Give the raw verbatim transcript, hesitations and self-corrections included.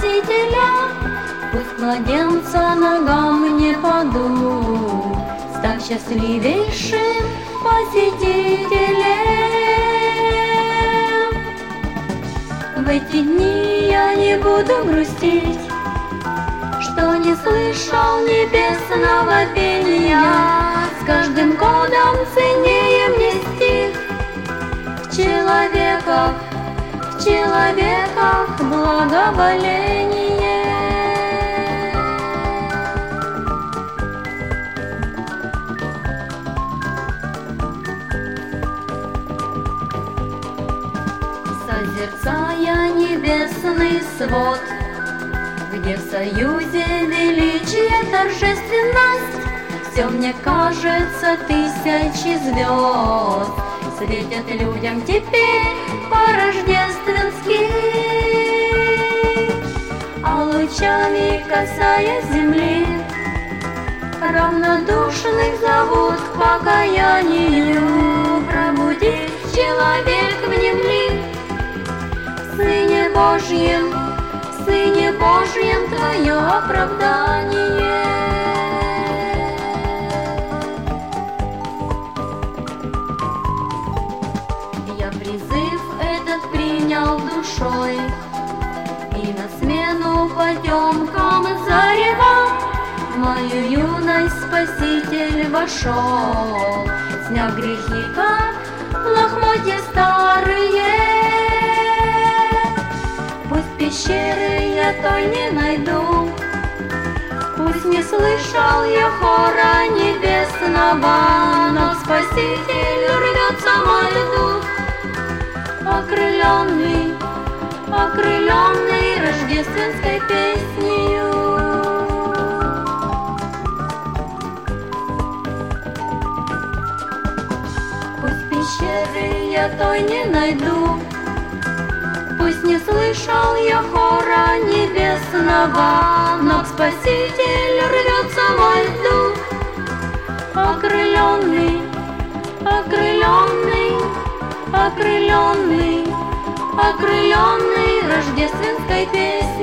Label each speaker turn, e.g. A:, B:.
A: Спасителя. Пусть младенца ногам не падут, став счастливейшим посетителем. В эти дни я не буду грустить, что не слышал небесного пения. С каждым годом ценнее мне стих в человеках, в человеках благоволение. Созерцая небесный свод, где в союзе величие торжественность, все мне кажется, тысячи звезд светят людям теперь по-рождественски. А лучами касаясь земли, равнодушных зовут к покаянию. Пробудись, человек, внемли, в Сыне Божьем, в Сыне Божьем твое оправдание. Я призыв этот принял душой, и на смену потемкам зарева в мою юность Спаситель вошел, сняв грехи, как лохмотья старые. Пусть пещеры я той не найду, пусть не слышал я хора небесного, но к Спасителю рвется мой дух, окрыленный, окрыленный рождественской песнею. Пусть пещеры я той не найду, пусть не слышал я хора небесного, но к Спасителю рвется мой дух, окрыленный, окрыленный, окрыленный, окрыленный рождественской песней.